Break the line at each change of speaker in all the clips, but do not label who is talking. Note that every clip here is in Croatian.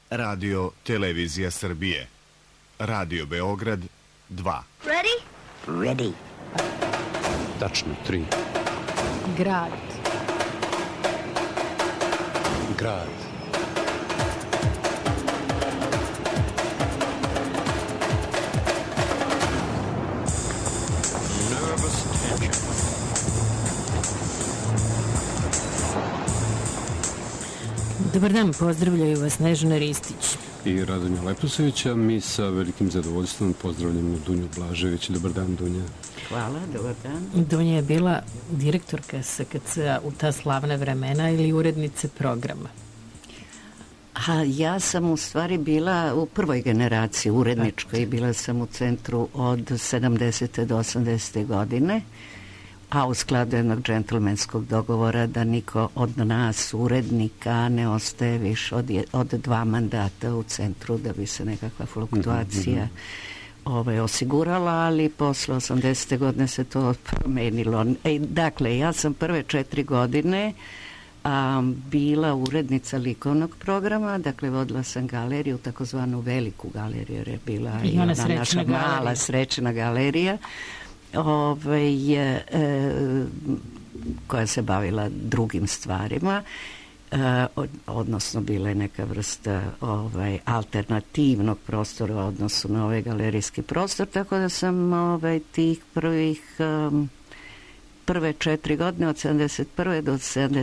Radio Televizija Srbije. Radio Beograd 2.
Ready?
Ready.
Tačno 3.
Grad.
Grad.
Nervous tension.
Dobar dan, pozdravljaju vas Snežana Ristić
I Radonja Leposevića. Mi sa velikim zadovoljstvom pozdravljamo Dunju Blažević. Dobar dan, Dunja.
Hvala, dobar dan.
Dunja je bila direktorka SKC-a u ta slavna vremena ili urednice programa?
Ja sam u stvari bila u prvoj generaciji uredničkoj i bila sam u centru od 70. do 80. godine, a u skladu jednog džentlmenskog dogovora da niko od nas urednika ne ostaje više od 2 mandata u centru, da bi se nekakva fluktuacija osigurala, ali posle 80. godine se to promenilo. Dakle, ja sam prve 4 godine bila urednica likovnog programa, dakle vodila sam galeriju, takozvanu veliku galeriju, jer je bila i ona naša mala srećna galerija, koja se bavila drugim stvarima, odnosno bila je neka vrsta alternativnog prostora u odnosu na ovaj galerijski prostor, tako da sam tih prve 4 godine od 71. do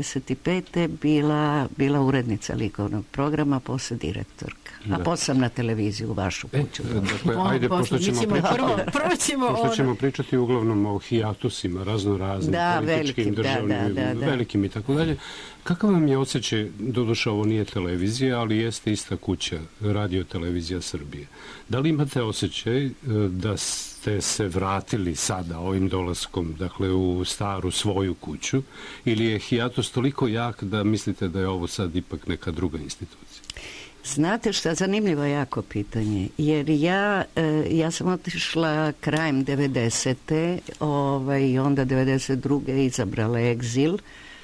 75. bila urednica likovnog programa, posle direktorka. A posle na televiziju, u vašu kuću.
Dakle, ajde, pošto ćemo pričati uglavnom o hijatusima, raznoraznim, političkim, državnim, velikim i tako dalje. Kakav vam je osjećaj, doduše ovo nije televizija, ali jeste ista kuća, Radio Televizija Srbije. Da li imate osjećaj da ste se vratili sada ovim dolaskom, dakle u staru svoju kuću, ili je hijatus toliko jak da mislite da je ovo sad ipak neka druga institucija?
Znate šta, zanimljivo jako pitanje, jer ja sam otišla krajem 90. I onda 92. izabrala egzil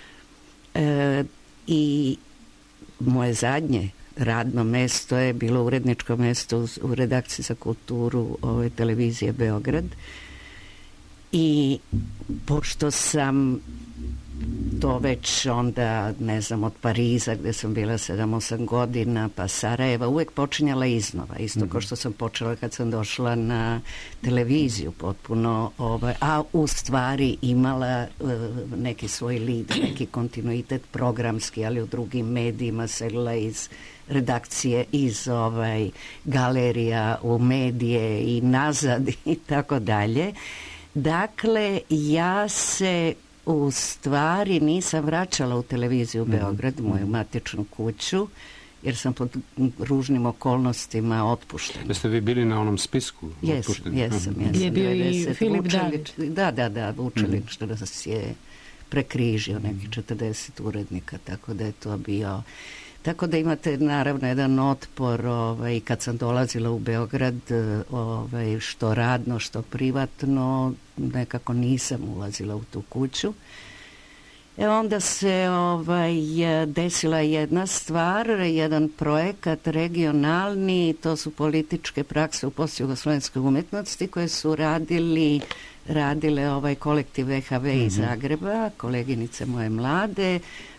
i moje zadnje radno mesto je bilo uredničko mesto u redakciji za kulturu televizije Beograd, i pošto sam to već onda, ne znam, od Pariza gde sam bila 7-8 godina, pa Sarajeva, uvek počinjala iznova, isto kao što sam počela kad sam došla na televiziju potpuno, a u stvari imala neki svoj lead, neki kontinuitet programski, ali u drugim medijima, selila iz redakcije, iz galerija u medije i nazad i tako dalje. Dakle, ja se u stvari nisam vraćala u televiziju Beograd, moju matičnu kuću, jer sam pod ružnim okolnostima otpuštena.
Jeste vi bili na onom spisku?
Jesam.
Je bio i Filip Davić.
Da, Vučelić nas je prekrižio nekih 40 urednika, tako da je to bio... Tako da imate naravno jedan otpor i kad sam dolazila u Beograd, što radno, što privatno, nekako nisam ulazila u tu kuću. Onda se desila jedna stvar, jedan projekat regionalni, to su političke prakse u postjugoslovenskoj umetnosti koje su radile kolektiv VHV iz Zagreba, koleginice moje mlade,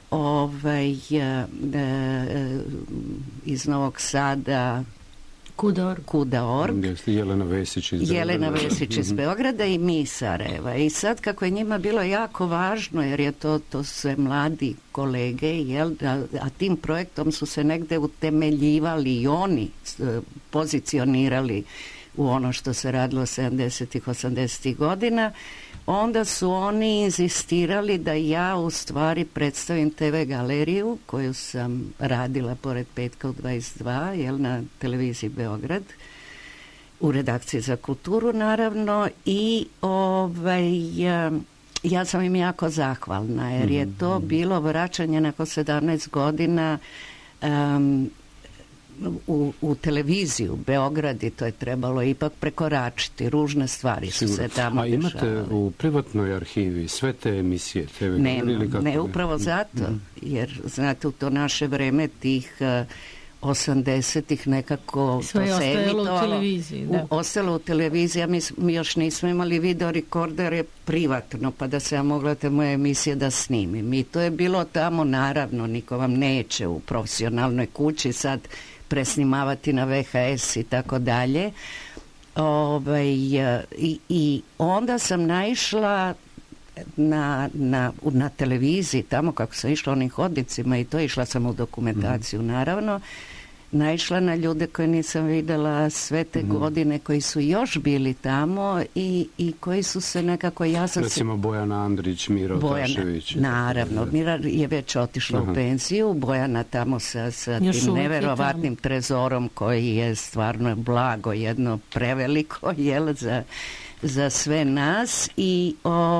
iz Novog Sada Kuda.org, Jelena Vesić iz Beograda i mi iz Sarajeva. I sad kako je njima bilo jako važno, jer je to sve mladi kolege, a tim projektom su se negde utemeljivali i oni pozicionirali u ono što se radilo 70-ih, 80-ih godina, onda su oni insistirali da ja u stvari predstavim TV galeriju koju sam radila pored Petka u 22, na televiziji Beograd, u redakciji za kulturu naravno, i ja sam im jako zahvalna, jer je to bilo vraćanje nakon 17 godina u televiziju Beograd, i to je trebalo ipak prekoračiti, ružne stvari su se tamo dešavale.
A imate u privatnoj arhivi sve te emisije?
Ne, upravo zato, jer znate, u to naše vreme tih 80-ih nekako
sve je ostajalo u televiziji.
Ostalo u televiziji, a mi još nismo imali video rekordere privatno, pa da se ja mogla te moje emisije da snimim. I to je bilo tamo, naravno, niko vam neće u profesionalnoj kući sad presnimavati na VHS i tako dalje. I onda sam naišla na televiziji, tamo kako sam išla onim hodnicima i to, išla sam u dokumentaciju, naravno, naišla na ljude koje nisam vidjela sve te godine, koji su još bili tamo i koji su se nekako,
recimo Bojana Andrić, Miro Tašević.
Naravno, Mira je već otišla u penziju, Bojana tamo sa tim neverovatnim trezorom koji je stvarno blago, jedno preveliko, za sve nas. I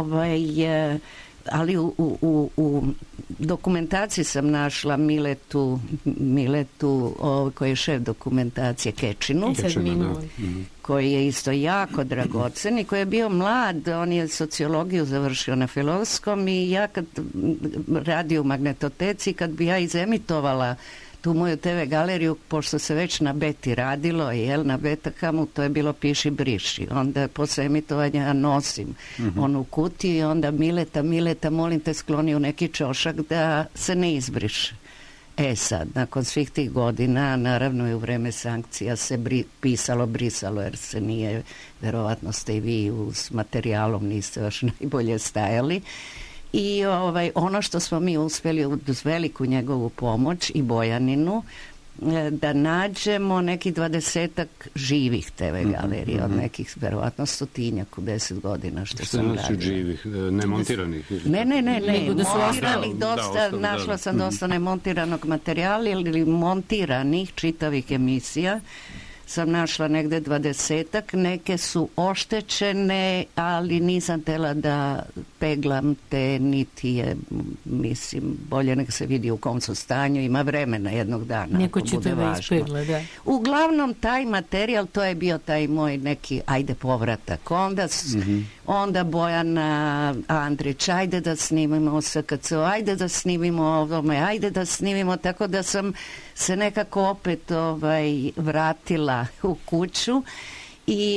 ali u dokumentaciji sam našla Miletu koji je šef dokumentacije, Kečinu, koji je isto jako dragocen i koji je bio mlad, on je sociologiju završio na Filozofskom i ja kad radio u Magnetoteci, kad bi ja izemitovala tu moju TV galeriju, pošto se već na Beti radilo, na Betakamu, to je bilo piši briši. Onda posle emitovanja ja nosim onu kutiju i onda Mileta, molim te skloni u neki čošak da se ne izbriše. Sad, nakon svih tih godina, naravno i u vreme sankcija se brisalo, jer se nije, verovatno ste i vi s materijalom niste još najbolje stajali. I ono što smo mi uspjeli uz veliku njegovu pomoć i Bojaninu, da nađemo nekih 20 živih TV galerija, od nekih verovatno 100 u 10 godina što sam radila.
Što živih, nemontiranih?
Ne, montiranih dosta, našla sam dosta nemontiranog materijala ili montiranih čitavih emisija. Sam našla negde 20, neke su oštećene, ali nisam htjela da peglam te, niti je, mislim, bolje nek se vidi u kom su stanju, ima vremena jednog dana.
Neko će tebe ispegla, da.
Uglavnom, taj materijal, to je bio taj moj neki, povratak. Onda Bojana Andrić, ajde da snimimo SKC, ajde da snimimo ovome, ajde da snimimo, tako da sam se nekako opet vratila u kuću i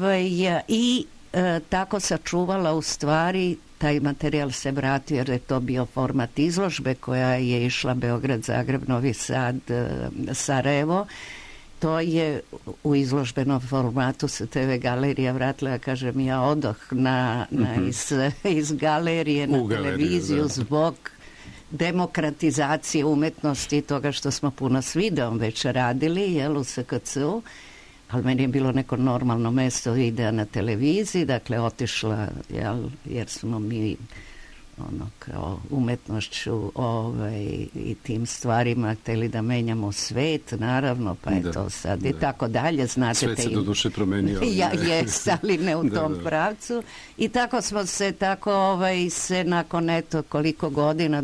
tako sačuvala u stvari, taj materijal se vratio jer je to bio format izložbe koja je išla Beograd, Zagreb, Novi Sad, Sarajevo. To je u izložbenom formatu se TV galerija vratila, ja kažem, ja odoh iz galerije na televiziju zbog demokratizacije umetnosti i toga što smo puno s videom već radili, u SKC-u, ali meni je bilo neko normalno mesto videa na televiziji, dakle otišla, jer smo mi kao umetnošću i tim stvarima htjeli da menjamo svet, naravno, pa je to sad i tako dalje, znate.
Svet se do duše promenio.
Ali ne u tom pravcu. I tako smo se, se nakon koliko godina,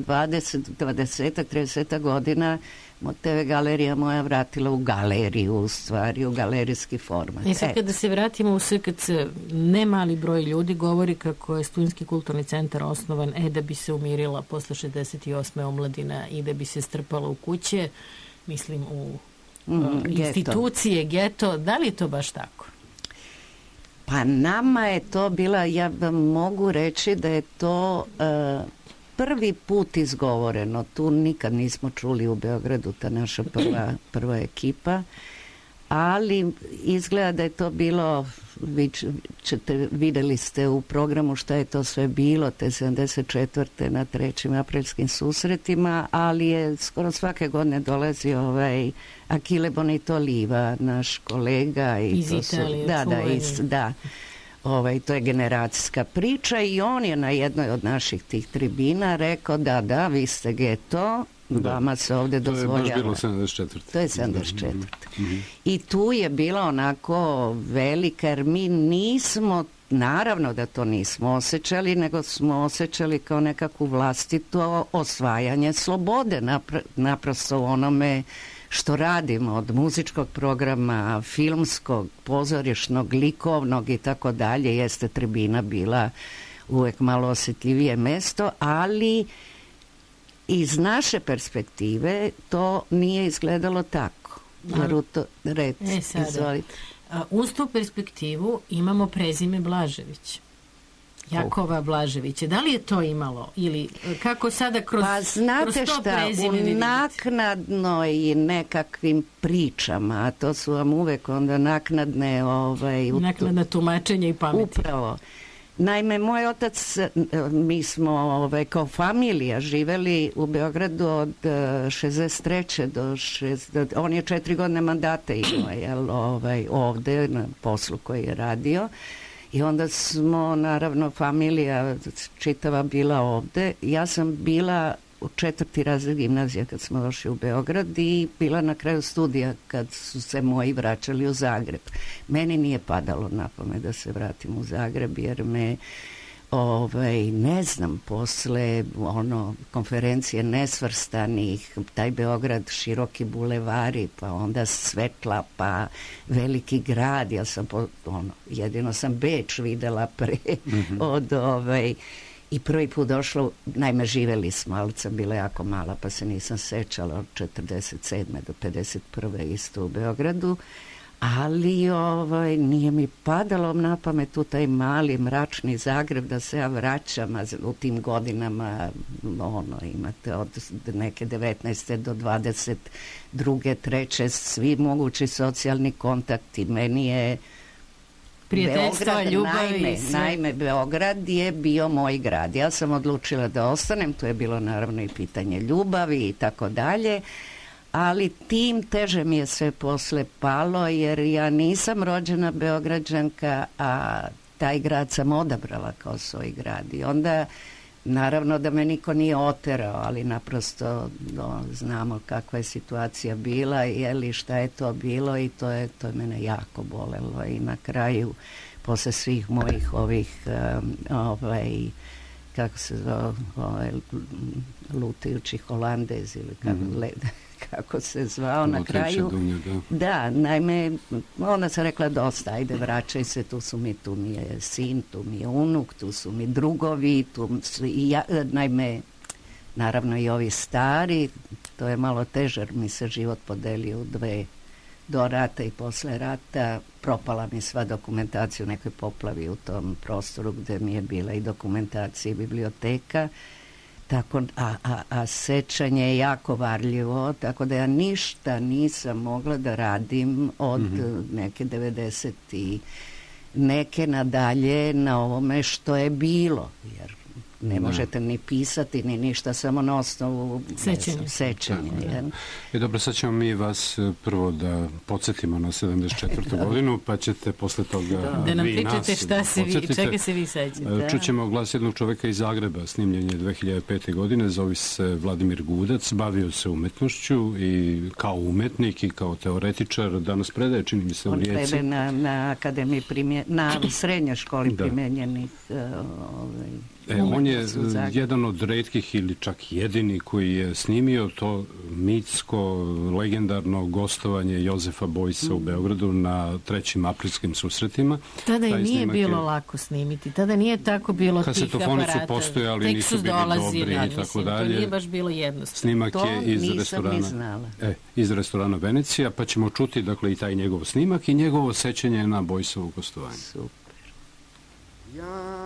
30 godina, TV galerija moja vratila u galeriju, u stvari, u galerijski format.
I sad kada se vratimo u SKC, ne mali broj ljudi govori kako je Studentski kulturni centar osnovan da bi se umirila posle 68. omladina i da bi se strpala u kuće, mislim u institucije, geto. Da li je to baš tako?
Pa nama je to bila, ja vam mogu reći da je to prvi put izgovoreno. Tu nikad nismo čuli u Beogradu, ta naša prva ekipa, ali izgleda da je to bilo, vidjeli ste u programu šta je to sve bilo te 74. na 3. aprilskim susretima, ali je skoro svake godine dolazio Achille Bonito-Oliva, naš kolega
iz Italije.
To je generacijska priča i on je na jednoj od naših tih tribina rekao da, vi ste geto, vama se ovdje dozvoljava.
To je baš bilo 74.
To je 74. I tu je bila onako velika, jer mi nismo, naravno da to nismo osjećali, nego smo osjećali kao nekakvu vlastito osvajanje slobode, naprosto u onome što radimo, od muzičkog programa, filmskog, pozorišnog, likovnog i tako dalje, jeste tribina bila uvek malo osjetljivije mesto, ali iz naše perspektive to nije izgledalo tako. Izvolite.
Uz tu perspektivu imamo prezime Blažević. Jakova Blaževića. Da li je to imalo? Ili kako sada kroz
znate
kroz to
šta, u naknadnoj nekakvim pričama, a to su vam uvek onda naknadne
naknadna tumačenja i pameti.
Upravo. Naime, moj otac, mi smo kao familija živeli u Beogradu od 63. do on je 4 godine mandata imao ovde na poslu koji je radio. I onda smo, naravno, familija čitava bila ovde. Ja sam bila u 4. razred gimnazija kad smo došli u Beograd i bila na kraju studija kad su se moji vraćali u Zagreb. Meni nije padalo na pamet da se vratim u Zagreb jer me ne znam, posle konferencije nesvrstanih, taj Beograd, široki bulevari, pa onda svetla, pa veliki grad, ja sam jedino sam Beč videla pre od i prvi put došla, naime živeli smo, ali sam bila jako mala pa se nisam sećala od 47. do 51. isto u Beogradu, ali nije mi padalo na pamet u taj mali mračni Zagreb da se ja vraćam u tim godinama, imate od neke 19. do 22. 3. svi mogući socijalni kontakti. Meni je
Beograd,
naime Beograd je bio moj grad. Ja sam odlučila da ostanem, to je bilo naravno i pitanje ljubavi i tako dalje, ali tim teže mi je sve posle palo jer ja nisam rođena Beograđanka, a taj grad sam odabrala kao svoj grad i onda naravno da me niko nije oterao, ali naprosto znamo kakva je situacija bila i šta je to bilo i to je mene jako bolelo i na kraju posle svih mojih ovih kako se zove lutajući Holandez ili kako se zvao na kraju. Da, naime, ona se rekla dosta, ajde vraćaj se, tu mi je sin, tu mi je unuk, tu su mi drugovi, naime, naravno i ovi stari, to je malo teže, jer mi se život podelio u 2 do rata i posle rata, propala mi sva dokumentacija u nekoj poplavi u tom prostoru gde mi je bila i dokumentacija i biblioteka. Tako, a sećanje je jako varljivo, tako da ja ništa nisam mogla da radim od neke 90 i neke nadalje na ovome što je bilo, jer ne možete ni pisati ni ništa, samo na osnovu sećanja.
Dobro, sad ćemo mi vas prvo da podsjetimo na 74. godinu, pa ćete posle toga
da nam pričate čega se vi sećate.
Čućemo glas jednog čoveka iz Zagreba, snimljen je 2005. godine, zove se Vladimir Gudac, bavio se umetnošću i kao umetnik i kao teoretičar, danas predaje, čini mi se, u Rijeci.
On predaje na akademiji, na srednjoj školi primenjenih
on je jedan od retkih ili čak jedini koji je snimio to mitsko, legendarno gostovanje Jozefa Bojsa u Beogradu na 3. aprilskim susretima.
Tada i nije bilo lako snimiti, tada nije tako bilo tih aparata.
Kasetofoni su postojali, nisu bili dobri i tako dalje.
To nije baš bilo jednostavno.
Snimak je iz restorana Venecija, pa ćemo čuti dakle i taj njegov snimak i njegovo sećanje na Bojsovo gostovanje.
Super.
Ja.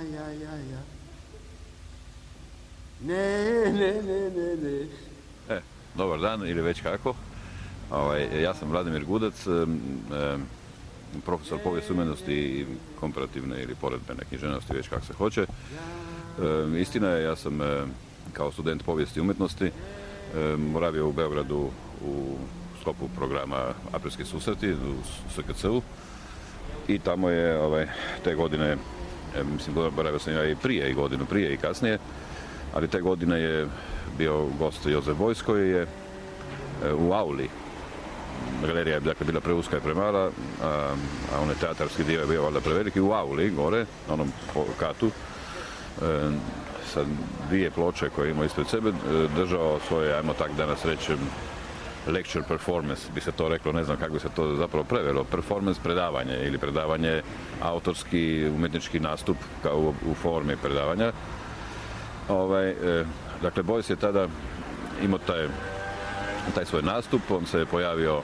Ne.
Dobar dan, ili već kako. Ja sam Vladimir Gudac, profesor povijesti umetnosti i komparativne ili poredbene književnosti, već kako se hoće. Istina je, ja sam kao student povijesti umetnosti boravio u Beogradu u sklopu programa Aprilski susreti u SKC-u i tamo je te godine, mislim, boravio sam ja i prije, i godinu prije i kasnije, ali te godine je bio gost Jozef Bojs koji je u auli. Galerija je dakle bila preuska i premala, a onaj teatarski dio je bio valjda preveliki, u auli gore, na onom katu, sa 2 ploče koje imao ispred sebe, držao svoje, ajmo tak danas rećem, lecture performance, bi se to reklo, ne znam kako bi se to zapravo prevelo, performance predavanje ili predavanje, autorski umetnički nastup kao u formi predavanja. Dakle, Bojs je tada imao taj svoj nastup, on se je pojavio,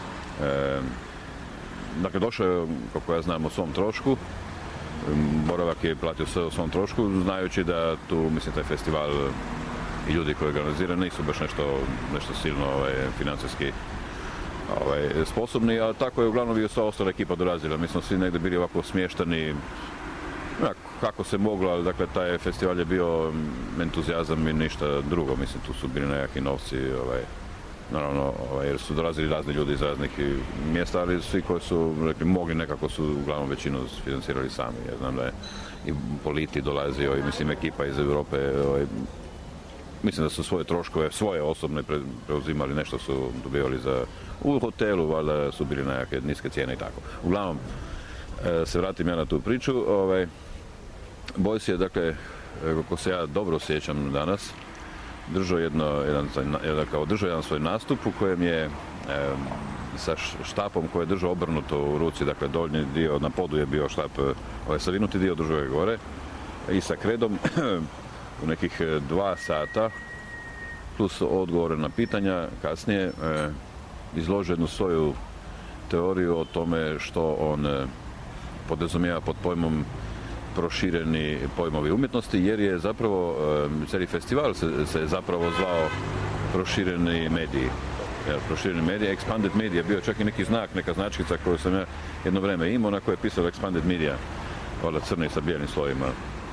dakle došao je, kako ja znam, o svom trošku, boravak je platio sve o svom trošku, znajući da tu, mislim, taj festival i ljudi koji organiziraju nisu baš nešto silno financijski sposobni, a tako je uglavnom i sva ostala ekipa dolazila. Mi smo svi negdje bili ovako smještani kako se moglo, ali dakle taj festival je bio entuzijazam i ništa drugo, mislim, tu su bili nekakvi novci, naravno, jer su dolazili razni ljudi iz raznih mjesta, ali svi koji su rekli mogli, nekako su uglavnom većinu financirali sami. Ja znam da je i Politi dolazio i mislim ekipa iz Europe, mislim da su svoje troškove, svoje osobne preuzimali, nešto su dobivali u hotelu, valjda su bili nekakve niske cijene i tako. Uglavnom, se vratim ja na tu priču, Boys je, dakle, kako se ja dobro sjećam danas, držao jedan svoj nastup u kojem je sa štapom koji je držao obrnuto u ruci, dakle donji dio na podu je bio štap, savinuti dio držao je gore i sa kredom u nekih 2 sata plus odgovore na pitanja kasnije izložio jednu svoju teoriju o tome što on podrazumijeva pod pojmom prošireni pojmovi umjetnosti, jer je zapravo cijeli festival se je zapravo zvao prošireni mediji. Prošireni mediji, expanded media, bio čak i neki znak, neka značkica koju sam ja jedno vrijeme imao, na kojoj je pisalo expanded media, valjda crni sa bijelim slojima.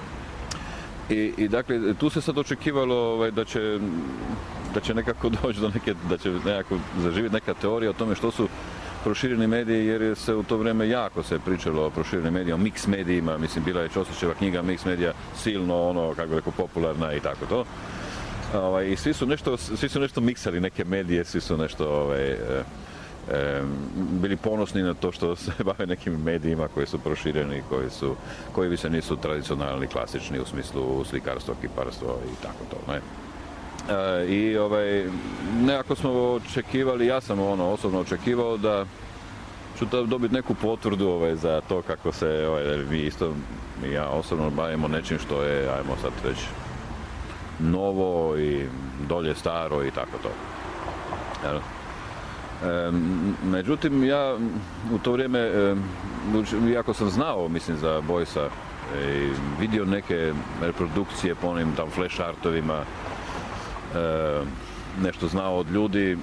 I dakle, tu se sad očekivalo da će nekako doći do da će nekako zaživjeti neka teorija o tome što su prošireni mediji, jer se u to vrijeme jako se pričalo o proširenim medijima, o mix medijima, mislim, bila je Ćosićeva knjiga Mix medija, silno, kako rekao, popularna i tako to. I svi su nešto miksali neke medije, svi su nešto bili ponosni na to što se bave nekim medijima koji su prošireni, koji više nisu tradicionalni, klasični u smislu slikarstva, kiparstva i tako to, ne. I nekako smo očekivali, ja sam osobno očekivao da ću dobiti neku potvrdu za to kako se mi isto, ja osobno bavimo nečim što je, ajmo sad reći, novo i dolje staro i tako to. Međutim, ja u to vrijeme, iako sam znao, mislim, za Boysa i vidio neke reprodukcije po onim tam flash artovima, nešto znao od ljudi,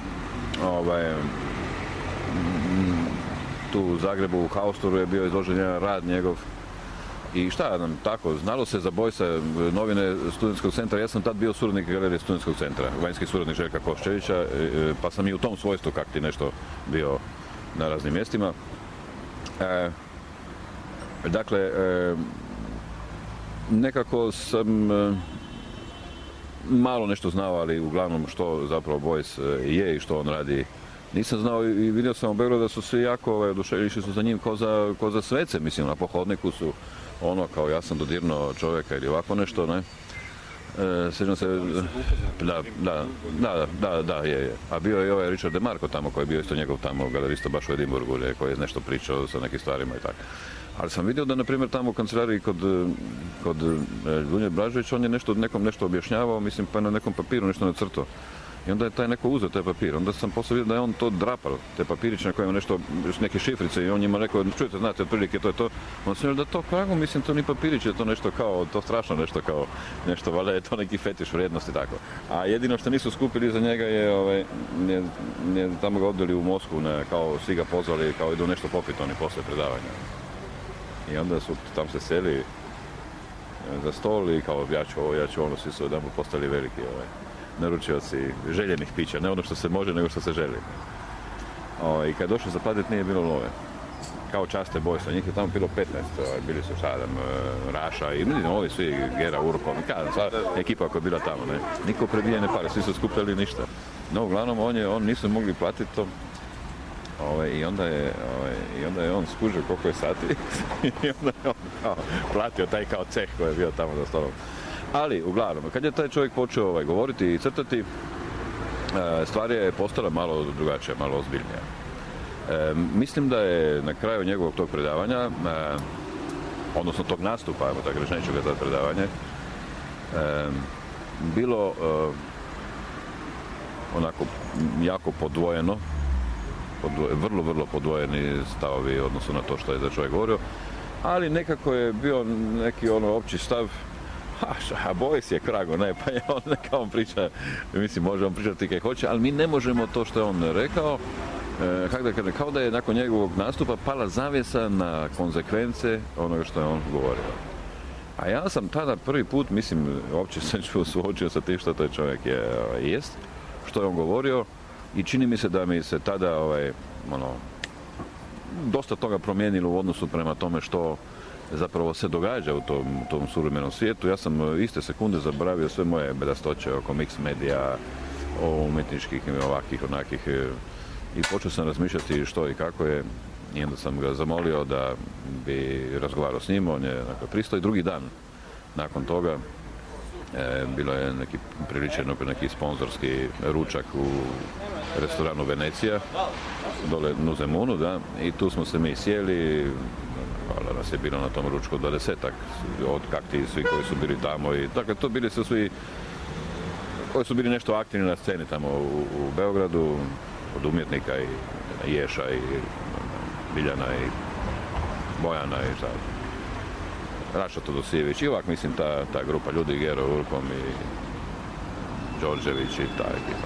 tu u Zagrebu u Haustoru je bio izložen jedan rad njegov i šta nam tako, znalo se za Boysa, novine Studentskog centra, ja sam tad bio suradnik galerije Studentskog centra, vanjski suradnik Željka Koščevića, pa sam i u tom svojstvu kak ti nešto bio na raznim mjestima. Dakle, nekako sam malo nešto znao, ali uglavnom što zapravo Boys je i što on radi nisam znao i vidio sam u Beogradu da su svi jako oduševljeni su za njim ko za svece, mislim, na pohodniku su kao ja sam dodirnuo čovjeka ili ovako nešto, ne. Sjećam se, da, je. A bio je i Richard DeMarco tamo, koji je bio isto njegov tamo galerista baš u Edinburgu, koji je nešto pričao sa nekim stvarima i tako. Ali sam vidio da, na primjer, tamo u kancelariji kod Dunje Blažević, on je nekom nešto objašnjavao, mislim, pa na nekom papiru nešto nacrtao. I onda je taj neko uzeo taj papir. Onda sam poslije vidio da je on to drapao, te papiriće na kojima neke šifrice i on njima rekao, čujete, znate, otprilike to je to. On sam da to kako, mislim, to ni papiriće, to nešto kao, to strašno nešto, valjda je to neki fetiš vrijednosti, tako. A jedino što nisu skupili za njega je, tamo ga odveli u Moskvu, kao svi ga pozvali, kao idu nešto popiti oni poslije predavanja. I onda su tam se seli za stol i kao ja ću ono, svi su jedan postali veliki naručioci željenih pića, ne ono što se može, nego što se želi. I kad je došlo za platit nije bilo love. Kao časte Boysa, njih je tamo bilo 15, bili su Raša i ovi svi, Gera, Urko, sva ekipa koja je bila tamo, ne. Niko prebijene pare, svi su skupljali ništa. No, uglavnom, on nisu mogli platiti to. I onda je on skužio koliko je sati i onda je on platio taj kao ceh koji je bio tamo za stolom. Ali, uglavnom, kad je taj čovjek počeo govoriti i crtati, stvar je postala malo drugačija, malo ozbiljnija. Mislim da je na kraju njegovog tog predavanja, odnosno tog nastupa, ajmo tako reći, neću ga za predavanje, bilo onako jako podvojeno, vrlo podvojeni stavovi u odnosu na to što je za čovjek govorio, ali nekako je bio neki opći stav, Boris je krago, ne, pa je on neka on priča, mislim, može on pričati kaj hoće, ali mi ne možemo to što je on rekao, kao da je nakon njegovog nastupa pala zavjesa na konzekvence onoga što je on govorio. A ja sam tada prvi put, mislim, uopće sam suočio sa tim što taj čovjek jest, što je on govorio, i čini mi se da mi se tada dosta toga promijenilo u odnosu prema tome što zapravo se događa u tom suvremenom svijetu. Ja sam iste sekunde zaboravio sve moje bedastoće oko mix medija, o umjetničkih, ovakvih, onakih, i počeo sam razmišljati što i kako je, i onda sam ga zamolio da bi razgovarao s njim, on je pristao, i drugi dan nakon toga bilo je neki sponzorski ručak u restoranu Venecija, dole u Zemunu, da, i tu smo se mi sjeli, nas je bilo na tom ručku 20-ak, od kakti svi koji su bili tamo, i dakle to bili su svi koji su bili nešto aktivni na sceni tamo u Beogradu, od umjetnika i Ješa i Biljana i Bojana i šta, Raša Todosijević i ovak, mislim, ta grupa ljudi, Gero Urkom i Đorđević i ta ekipa.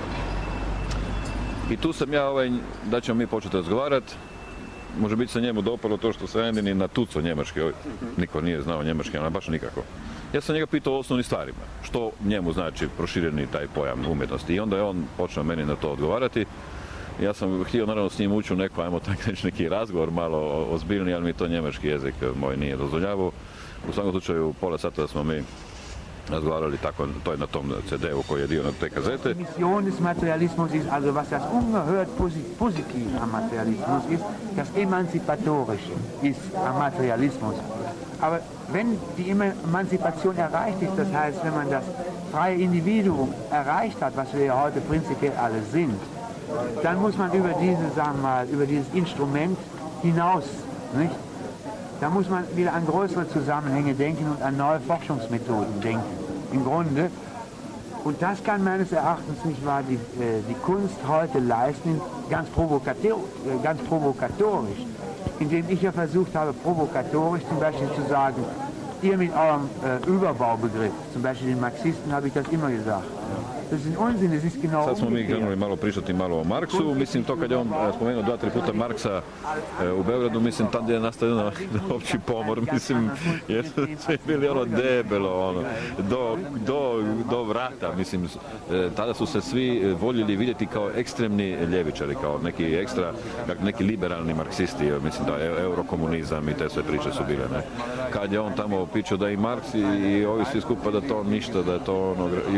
I tu sam ja, da ćemo mi početi razgovarati, može biti se njemu dopalo to što sam jedini natuco njemački, niko nije znao njemački, ali baš nikako. Ja sam njega pitao o osnovnim stvarima, što njemu znači prošireni taj pojam umjetnosti, i onda je on počeo meni na to odgovarati. Ja sam htio naravno s njim ući u neko, ajmo tako reći, neki razgovor malo ozbiljni, ali mi to njemački jezik moj nije dozvoljavao. U svakom slučaju pola sata da smo mi razgovarali tako, to je na tom CD-u koji je dio na te kazete.
Mission des Materialismus ist, also was das ungehört positiv am Materialismus ist, das Emanzipatorische ist am Materialismus. Aber wenn die Emanzipation erreicht ist, das heißt, wenn man das freie Individuum erreicht hat, was wir ja heute prinzipiell alle sind, dann muss man über über dieses Instrument hinaus, nicht? Da muss man wieder an größere Zusammenhänge denken und an neue Forschungsmethoden denken. Im Grunde. Und das kann meines Erachtens nicht wahr die Kunst heute leisten, ganz provokatorisch, indem ich ja versucht habe, provokatorisch zum Beispiel zu sagen, ihr mit eurem Überbaubegriff, zum Beispiel den Marxisten habe ich das immer gesagt.
Sad smo mi krenuli malo pričati malo o Marksu, mislim to kad je on spomenuo 2-3 puta Marksa u Beogradu, mislim tam gdje je nastao opći pomor, mislim, jer sve bili debelo, do vrata, mislim, tada su se svi voljeli vidjeti kao ekstremni ljevičari, kao neki liberalni marksisti, mislim da eurokomunizam i te sve priče su bile, ne. Kad je on tamo pričao da i Marks i ovi svi skupa da to ništa, da je to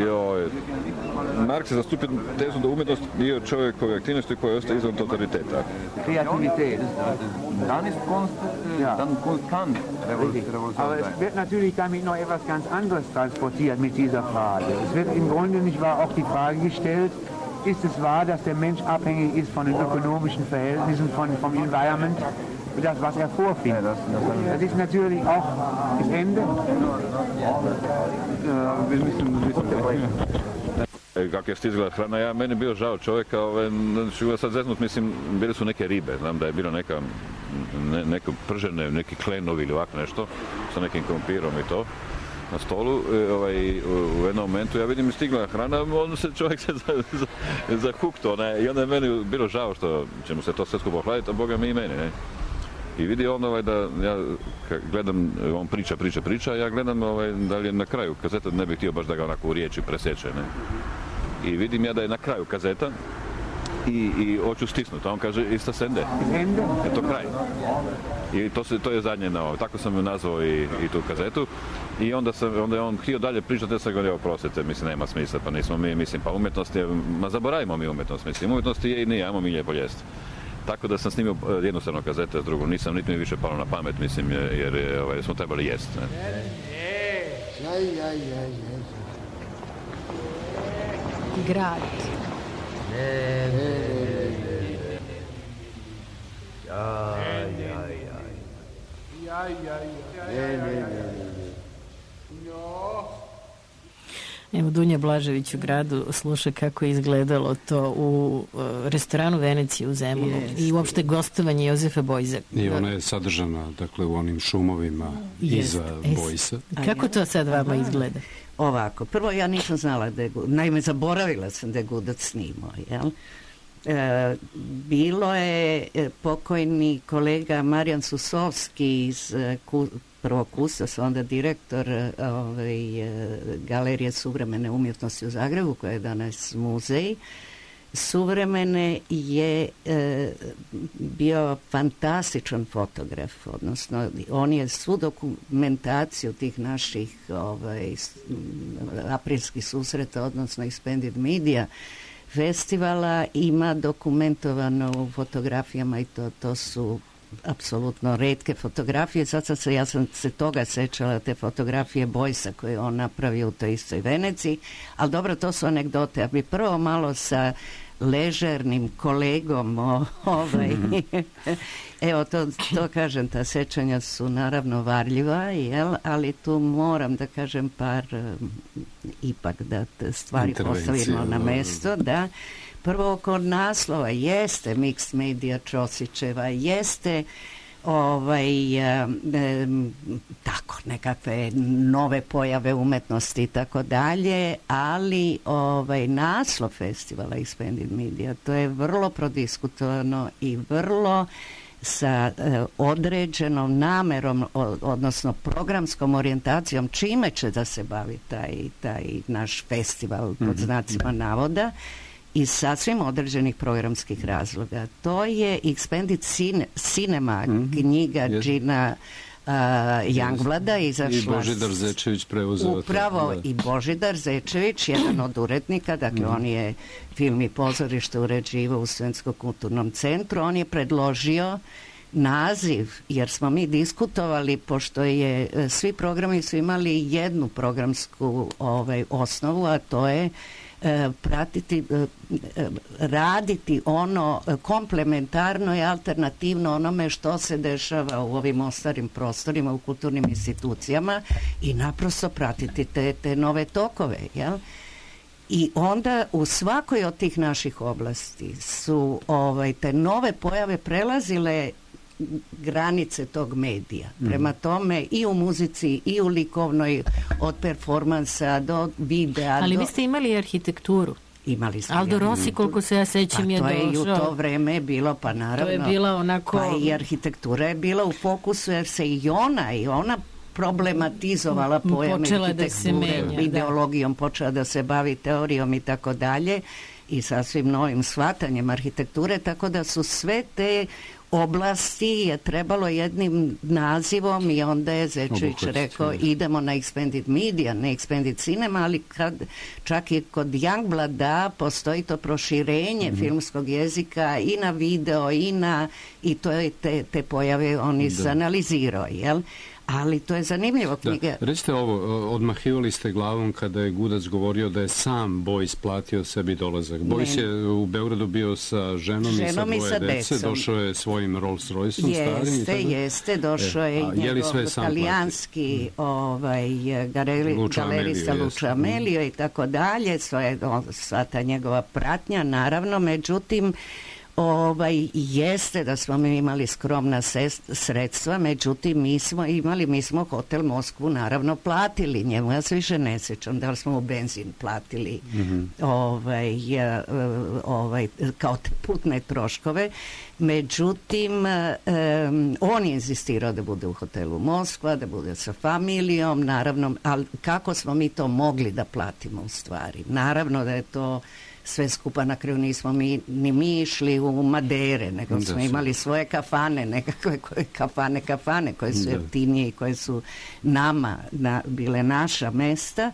Marks je zastupio tezu da umjetnost dio čovjekove aktivnosti koja ostaje izvan totaliteta.
Kreativität.
Dann ist Kunst, dann kann revolutionieren.
Aber es wird natürlich damit noch etwas ganz anderes transportiert mit dieser Frage. Es wird im Grunde nicht wahr auch die Frage gestellt, ist es wahr, dass der Mensch abhängig ist von den ökonomischen Verhältnissen, vom Environment, das, was er vorfindet. Das ist natürlich auch das Ende.
Wir müssen unterbrechen.
Kako je stizala hrana, meni bio žao čovjeka, ću ga sad zeznut, mislim, bili su neke ribe, znam da je bilo neke pržene, neki klenovi ili ovako nešto, sa nekim krompirom i to, na stolu, u jednom momentu, ja vidim stigla hrana, onda se čovjek se zahukto, i onda je meni bilo žao što će mu se to sve skupo ohladiti, a Boga mi i meni, ne. I vidi on da ja gledam, on priča, ja gledam da li je na kraju kazeta, ne bih htio baš da ga onako u riječi presječe, ne. I vidim ja da je na kraju kazeta i hoću stisnuti, a on kaže ista sende, je to kraj. I to je zadnje na ovo, tako sam ju nazvao i tu kazetu. I onda je on htio dalje pričati, ja sam govorio, oprostite, mislim, nema smisla, pa nismo mi, mislim, pa umjetnost je, zaboravimo mi umjetnost, mislim, umjetnost je i nije, ajmo mi lijepo jesti. Tako da sam snimio jednostavno kazete s drugom, nisam niti mi više palo na pamet, mislim, jer smo trebali jest. Ne?
Grad. Evo, Dunja Blažević u gradu sluša kako je izgledalo to u restoranu Venecije u Zemunu i uopšte gostovanje Jozefa Bojza.
I ona je sadržana, dakle, u onim šumovima iza Bojsa.
Kako to sad vama izgleda?
Ovako, prvo ja nisam znala da je, naime zaboravila sam da je Gudac snimao, jel? Bilo je pokojni kolega Marijan Susovski iz prvog Kustos, onda direktor Galerije suvremene umjetnosti u Zagrebu, koja je danas muzej suvremene, je bio fantastičan fotograf, odnosno on je svu dokumentaciju tih naših aprilskih susreta, odnosno Expanded Media festivala ima dokumentovano u fotografijama i to su apsolutno retke fotografije. Ja sam se toga sećala, te fotografije Bojsa koje on napravio u toj istoj Veneciji, ali dobro, to su anegdote. Ja bi prvo malo sa ležernim kolegom evo to kažem, ta sećanja su naravno varljiva, jel? Ali tu moram da kažem par ipak da stvari postavimo na mesto, da prvo kod naslova jeste Mixed Media Ćosićeva, jeste tako nekakve nove pojave umetnosti i tako dalje, ali naslov festivala Expanded Media, to je vrlo prodiskutovano i vrlo sa određenom namerom, odnosno programskom orijentacijom čime će da se bavi taj naš festival pod znacima navoda, iz sasvim određenih programskih razloga. To je Expanded Cinema, knjiga Gina Youngblada, izašla.
I Božidar Zečević preuzeo.
Upravo i Božidar Zečević, jedan od urednika, dakle on je film i pozorište uređivao u Studentskom kulturnom centru. On je predložio naziv, jer smo mi diskutovali, pošto je svi programi su imali jednu programsku osnovu, a to je raditi ono komplementarno i alternativno onome što se dešava u ovim ostarim prostorima, u kulturnim institucijama i naprosto pratiti te nove tokove, jel? I onda u svakoj od tih naših oblasti su te nove pojave prelazile granice tog medija. Prema tome i u muzici i u likovnoj, od performansa do videa.
Ali vi ste imali arhitekturu.
Imali smo.
Aldo Rossi, koliko se ja sećam, je došao.
To je i u to vreme bilo, pa naravno.
To je bila onako...
Pa i arhitektura je bila u fokusu, jer se i ona problematizovala pojam arhitekture, ideologijom, počela da se bavi teorijom i tako dalje i sasvim novim shvatanjem arhitekture, tako da su sve te oblasti je trebalo jednim nazivom i onda je Zečević rekao idemo na Expanded Media, ne Expanded Cinema, ali čak i kod Youngblada postoji to proširenje filmskog jezika i na video i to je te pojave on izanalizirao, jel? Ali to je zanimljivo knjiga.
Recite ovo, odmahivali ste glavom kada je Gudac govorio da je sam Bojs platio sebi dolazak. Bojs je u Beogradu bio sa ženom i sa dvoje dece, došao je svojim Rolls Royceom starim.
Jeste, došao je i njegov talijanski galerista Lučo Amelio i tako dalje, sva ta njegova pratnja, naravno, međutim jeste da smo mi imali skromna sredstva, međutim mi smo hotel Moskvu naravno platili njemu, ja se više ne sjećam da li smo u benzin platili kao putne troškove, međutim on je insistirao da bude u hotelu Moskva, da bude sa familijom, naravno, ali kako smo mi to mogli da platimo u stvari? Naravno da je to sve skupa, na kraju nismo ni mi išli u Madere, nego smo imali svoje kafane, nekakve kafane koje su jeftinije i koje su nama bile naša mesta.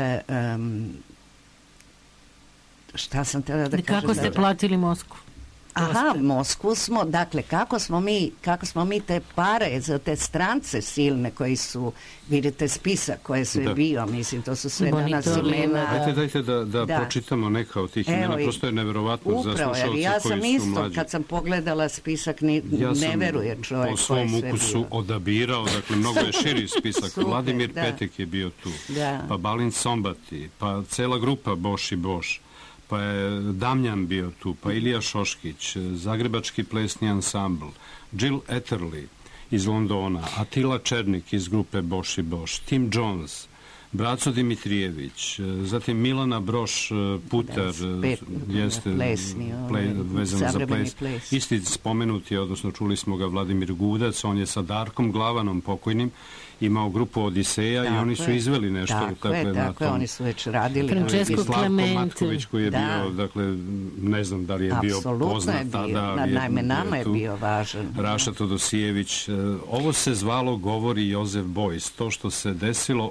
Šta sam tada da kažem?
Kako ste platili Moskvu?
Aha, Moskvu smo, dakle, kako smo mi te pare za te strance silne koji su, vidite spisak koje su je bio, mislim, to su sve danas imena.
Dajte da pročitamo neka od tih imena, prosto je neverovatno za slušalce koji su mlađi.
Ja sam isto, kad sam pogledala spisak, ne veruje čovjek
po svom ukusu odabirao, dakle, mnogo je širi spisak. Super, Vladimir Petek je bio tu, pa Balint Sombati, pa cela grupa Boš i Boš, pa je Damjan bio tu, pa Ilija Šoškić, Zagrebački plesni ansambl, Jill Etterly iz Londona, Atila Černik iz grupe Boš i Boš, Tim Jones, Braco Dimitrijević, zatim Milana Broš Putar, jeste vezano za ples. Isti spomenuti, odnosno čuli smo ga, Vladimir Gudac, on je sa Darkom Glavanom pokojnim imao grupu Odiseja i oni su izveli nešto.
Tako je, oni su već radili.
Francesco Clemente.
Matković koji je bio, dakle, ne znam da li je bio poznat tada.
Najme nama je bio važan.
Raša Todosijević. Ovo se zvalo Govori Jozef Bojs. To što se desilo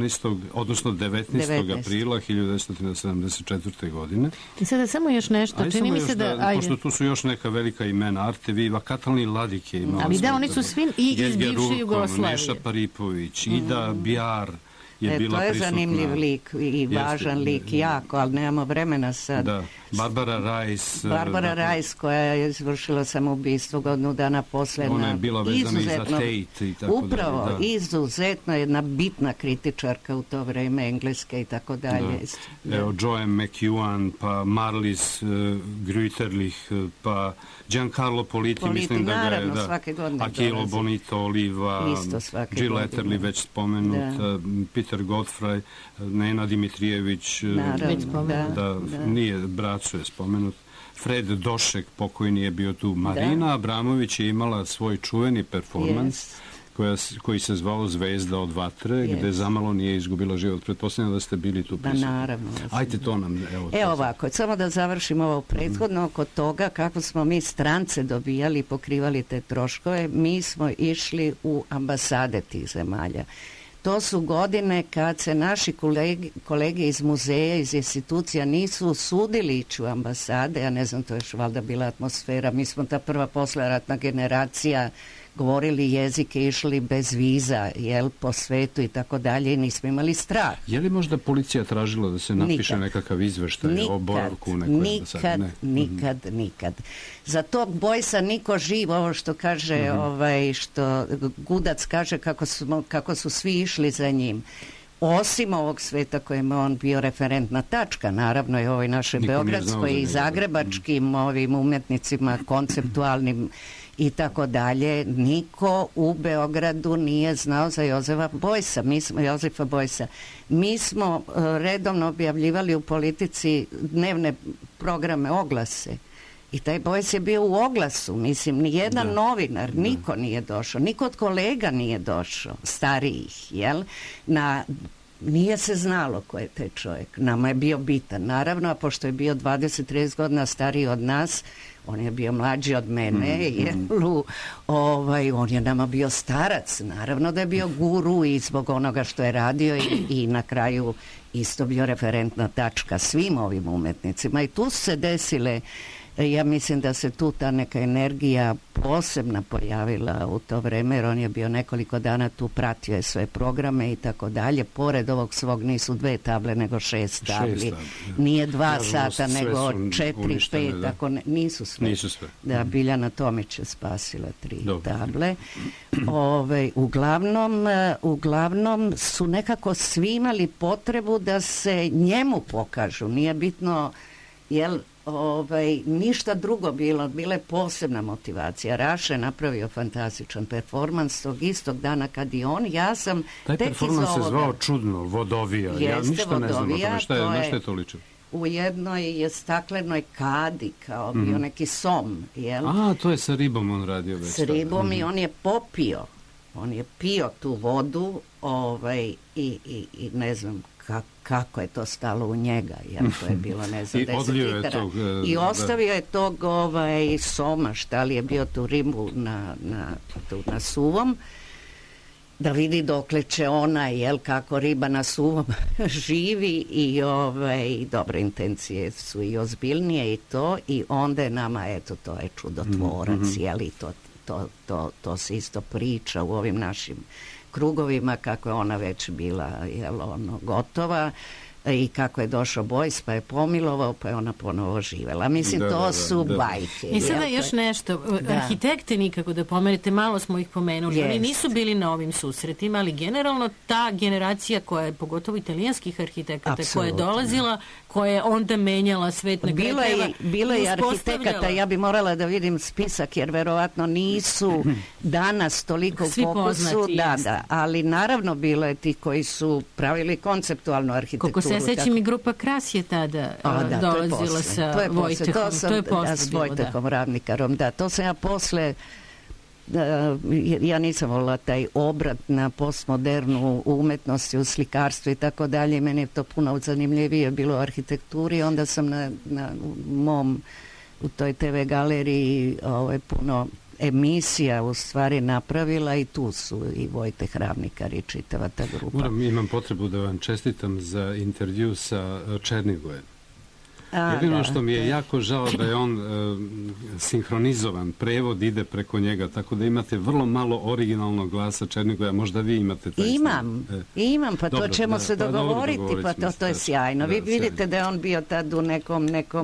19. aprila 1974. godine.
I sada samo još nešto. Čini mi se da...
Pošto tu su još neka velika imena. Arte Viva, Katalin Ladik je imao.
Ali da, oni su svi i iz bivše Jugoslavije.
Neša Paripović, Ida Bjar je bila prisutna.
To je zanimljiv lik i važan lik jako, ali nemamo vremena sad.
Da, Barbara Rajs
koja je izvršila samoubistvo godinu dana posle.
Ona je bila vezana i za Tate i tako dalje.
Upravo, izuzetno jedna bitna kritičarka u to vreme, engleske i tako dalje.
Evo, Joanne McEwan, pa Marlis Grüterlich, pa Giancarlo Politi, mislim da ga je,
svake godine
Akilo Bonito Oliva, Jill Etterly već spomenut, Peter Godfrey, Nena Dimitrijević, nije, braco je spomenut, Fred Došek, pokojni je bio tu, Marina Abramović je imala svoj čuveni performans koji se zvao Zvezda od vatre, gde zamalo nije izgubila život. Pretpostavljam da ste bili tu prisutni.
Naravno.
Ajde to nam...
Evo ovako, samo da završimo ovo prethodno oko toga kako smo mi strance dobijali i pokrivali te troškove. Mi smo išli u ambasade tih zemalja. To su godine kad se naši kolege iz muzeja, iz institucija nisu usudili ići u ambasade, ja ne znam, to je još valjda bila atmosfera, mi smo ta prva posleratna generacija, govorili jezike, išli bez viza, po svetu i tako dalje i nismo imali strah.
Je li možda policija tražila da se napiše nekakav izveštaj o boravku?
Nikad. Za tog Bojsa niko živ, ovo što kaže, što Gudac kaže kako su svi išli za njim. Osim ovog sveta kojem on bio referentna tačka, naravno je ovoj našoj beogradskoj i zagrebačkim ovim umetnicima, konceptualnim i tako dalje, niko u Beogradu nije znao za Jozefa Bojsa. Mi smo redovno objavljivali u Politici dnevne programe, oglase. I taj Bojs je bio u oglasu, mislim, nijedan novinar, niko nije došao, niko od kolega nije došao, starijih, jel? Nije se znalo ko je taj čovjek, nama je bio bitan, naravno, a pošto je bio 20-30 godina stariji od nas, on je bio mlađi od mene, on je nama bio starac, naravno da je bio guru i zbog onoga što je radio i na kraju isto bio referentna tačka svim ovim umetnicima i tu su se desile. Ja mislim da se tu ta neka energija posebno pojavila u to vreme, jer on je bio nekoliko dana tu, pratio je sve programe i tako dalje. Pored ovog svog nisu 2 table, nego 6 tabli. Nije 2 sata, nego 4-5, nisu sve. Da, Biljana Tomić je spasila 3 table. Uglavnom su nekako svi imali potrebu da se njemu pokažu. Nije bitno, ništa drugo bila je posebna motivacija. Raša je napravio fantastičan performans tog istog dana kad i on, ja sam
taj performans se zvao čudno, Vodovija. Ja ništa ne znam o tome, na što je to ličilo?
U jednoj je staklenoj kadi kao bio neki som, jel?
To je sa ribom on radio već.
S ribom i on je popio. On je pio tu vodu i ne znam kako je to stalo u njega, jer to je bilo, ne znam, 10 litara. I ostavio je tog soma, šta li je bio tu ribu na suvom. da vidi dokle će ona, kako riba na suvom živi i dobre intencije su i ozbiljnije i to, i onda je nama, eto, to je čudotvorac, i to se isto priča u ovim našim krugovima, kako je ona već bila gotova i kako je došao Bojs pa je pomilovao pa je ona ponovo živela. Mislim, to su bajke.
I sada još nešto, arhitekte nikako da pomenete, malo smo ih pomenuli, oni nisu bili na ovim susretima, ali generalno ta generacija koja je, pogotovo italijanskih arhitekata, koja je dolazila, koja je onda menjala svet na kraju krajeva.
Bilo je arhitekata, ja bi morala da vidim spisak, jer verovatno nisu danas toliko u fokusu, ali naravno bilo je ti koji su pravili konceptualnu arhitekturu.
Se sećam i grupa Kras je tada dolazila sa Vojtehom. To je posle
s Vojtehom Ravnikarom, to sam ja posle, ja nisam volila taj obrat na postmodernu umetnosti, u slikarstvu i tako dalje, meni je to puno zanimljivije bilo u arhitekturi, onda sam u toj TV galeriji puno emisija u stvari napravila i tu su i Vojteh Ravnikar i čitava ta grupa.
Imam potrebu da vam čestitam za intervju sa Černigojem. Jedino što mi je jako žao da je on sinhronizovan, prevod ide preko njega, tako da imate vrlo malo originalnog glasa Černigoja, možda vi imate taj
Imam, pa to ćemo se dogovoriti, pa to je sjajno. Vi vidite da je on bio tad u nekom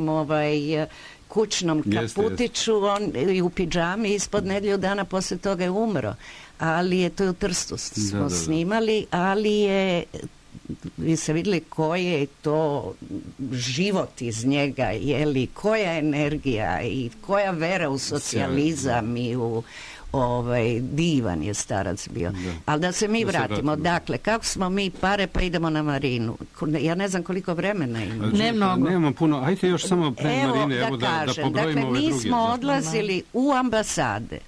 kućnom kaputiću i u pidžami, ispod nedelju dana posle toga je umro, ali je to u Trstu smo snimali, ali je, vi ste vidjeli koji je to život iz njega, koja energija i koja vera u socijalizam i u divan je starac bio. Ali da se mi vratimo. Dakle, kako smo mi pare, pa idemo na Marinu. Ja ne znam koliko vremena ima.
Ne mnogo.
Nemamo puno. Ajde još samo pre Marine, da pobrojimo ove druge.
Dakle, mi smo odlazili u ambasade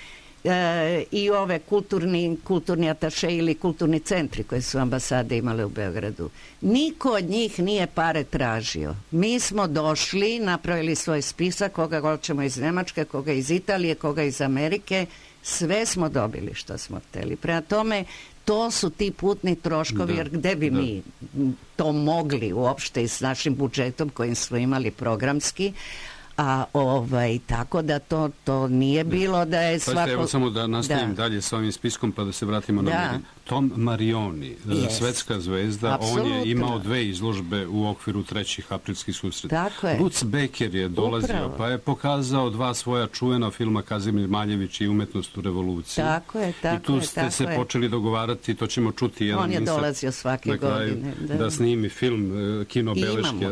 i ove kulturni ataše ili kulturni centri koje su ambasade imale u Beogradu. Niko od njih nije pare tražio. Mi smo došli, napravili svoj spisak, koga hoćemo iz Nemačke, koga iz Italije, koga iz Amerike, sve smo dobili što smo hteli. Prema tome, to su ti putni troškovi, jer gde bi mi to mogli uopšte i s našim budžetom kojim smo imali programski, a tako da to nije bilo da je svako...
Evo samo da nastavim dalje sa ovim spiskom pa da se vratimo na Marinu. Tom Marioni, svetska zvezda, on je imao 2 izložbe u okviru 3. aprilskih susreta. Lutz Becker je dolazio pa je pokazao 2 svoja čuvena filma, Kazimir Maljević i Umetnost u revoluciji. I tu ste se počeli dogovarati, to ćemo čuti jedan
on je dolazio svake godine.
Da snimi film Kino beleške.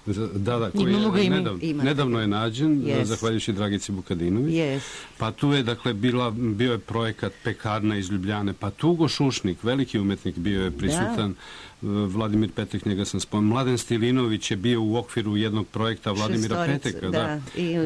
Koji je nedavno je nađen, zahvaljujući Dragici Vukadinović. Pa tu je, dakle, bio je projekat Pekarna iz Ljubljane, pa Tugo Šušnik, veliki umetnik, bio je prisutan. Vladimir Petek, njega sam spomenuo. Mladen Stilinović je bio u okviru jednog projekta Vladimira Peteka.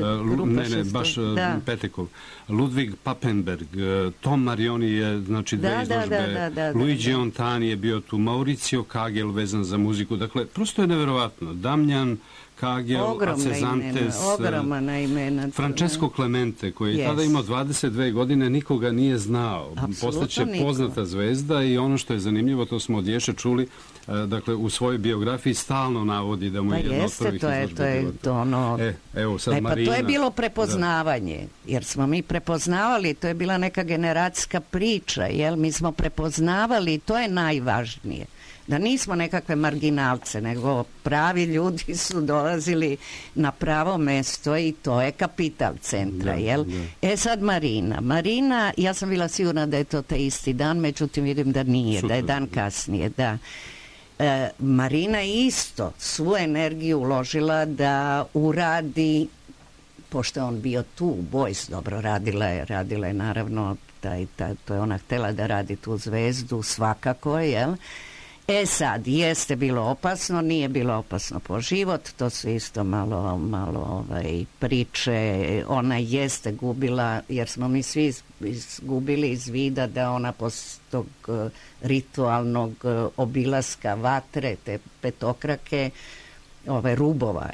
Petekov. Ludvig Papenberg, Tom Marioni je, znači, 2 izložbe. Luigi Ontani je bio tu, Mauricio Kagel vezan za muziku. Dakle, prosto je neverovatno. Damjan Kagel, Acezantes, Francesco Clemente, koji je tada imao 22 godine, nikoga nije znao. Postaće poznata zvezda i ono što je zanimljivo, to smo od Ješe čuli, dakle, u svojoj biografiji stalno navodi da mu je jedno od prvih izložbe.
To je bilo prepoznavanje, jer smo mi prepoznavali, to je bila neka generacijska priča, mi smo prepoznavali i to je najvažnije. Da nismo nekakve marginalce, nego pravi ljudi su dolazili na pravo mesto i to je kapital centra, sad Marina, ja sam bila sigurna da je to taj isti dan, međutim vidim da nije, da je dan kasnije, Marina je svu energiju uložila da uradi, pošto je on bio tu, Bojs dobro radila je naravno, to je ona htjela da radi tu zvezdu, svakako, sad, jeste bilo opasno, nije bilo opasno po život, to su isto malo priče, ona jeste gubila, jer smo mi svi izgubili iz vida da ona posle tog ritualnog obilaska vatre, te petokrake, rubova,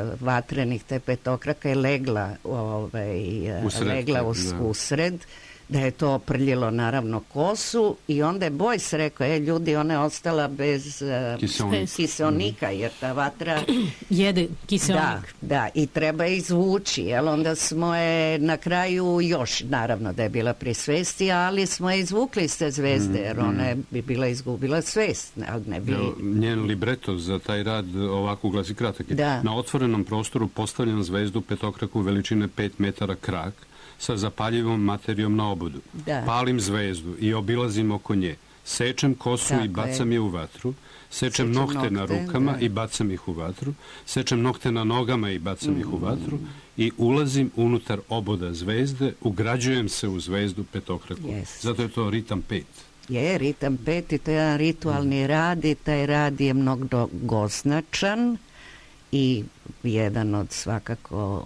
vatrenih te petokrake je legla usred. da je to oprljilo naravno kosu i onda je Bojs rekao, ljudi, ona je ostala bez kiseonika, jer ta vatra
jede kiseonik.
Da, i treba je izvući, jer onda smo je na kraju još, naravno da je bila pri svesti, ali smo je izvukli iz te zvezde, jer ona je bi bila izgubila svest.
Njen libreto za taj rad ovako glasi kratak je. Na otvorenom prostoru postavljam zvezdu petokraku veličine 5 metara krak, sa zapaljivom materijom na obodu. Palim zvezdu i obilazim oko nje. Sečem kosu i bacam je u vatru. Sečem nokte na rukama i bacam ih u vatru. Sečem nokte na nogama i bacam ih u vatru. I ulazim unutar oboda zvezde, ugrađujem se u zvezdu petokraku. Zato je to ritam 5.
Je, ritam 5 i to je jedan ritualni rad i taj rad je mnogo goznačan i jedan od svakako